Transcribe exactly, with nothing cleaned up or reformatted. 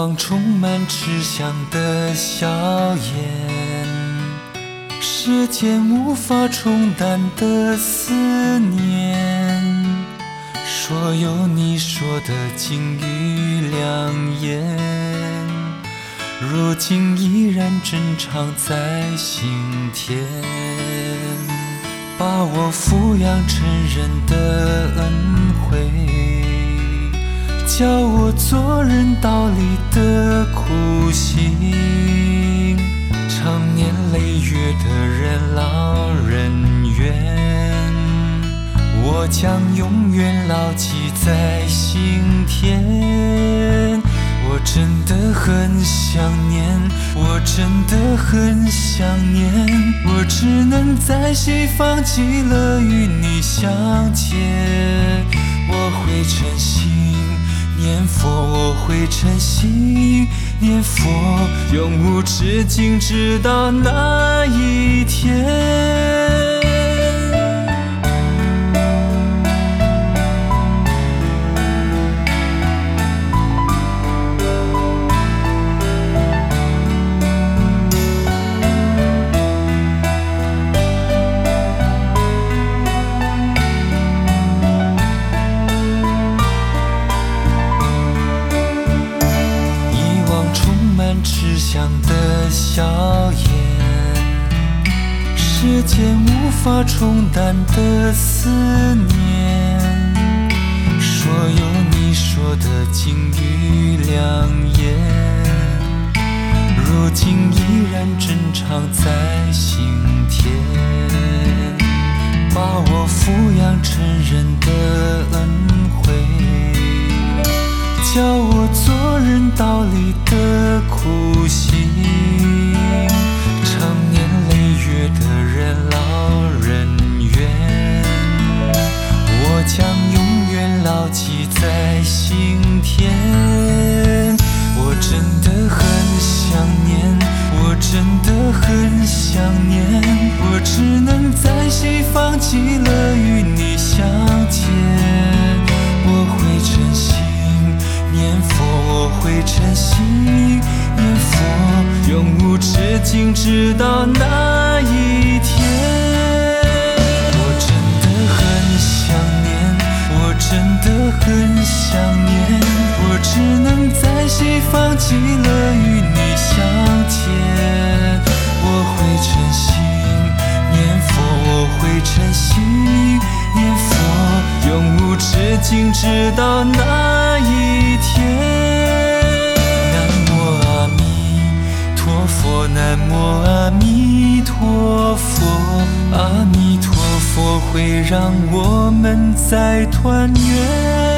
往充满吃香的硝烟，世间无法冲淡的思念，说有你说的金玉良言，如今依然珍藏在心田，把我抚养成人的恩惠，教我做人道理的苦行，常年累月的任劳任怨，我将永远牢记在心田。我真的很想念，我真的很想念，我只能在西方极乐与你相见。我会诚心念佛，我会诚心念佛，永无止境，直到那一天。吃香的硝烟，世间无法冲淡的思念，说有你说的金玉良言，如今依然珍藏在心田，把我抚养成人的恩惠，教我做人道理的苦行，常年累月的任劳任怨，我将永远牢记在心田。我真的很想念，我真的很想念，我只能在西方极乐与你相见。我会诚心念佛，我会诚心念佛，永无止境，直到那一天。我真的很想念，我真的很想念，我只能在西方极乐与你相见。我会诚心念佛，我会诚心念佛，永无止境，直到那一天。南无阿弥陀佛，南无阿弥陀佛，阿弥陀佛会让我们再团圆。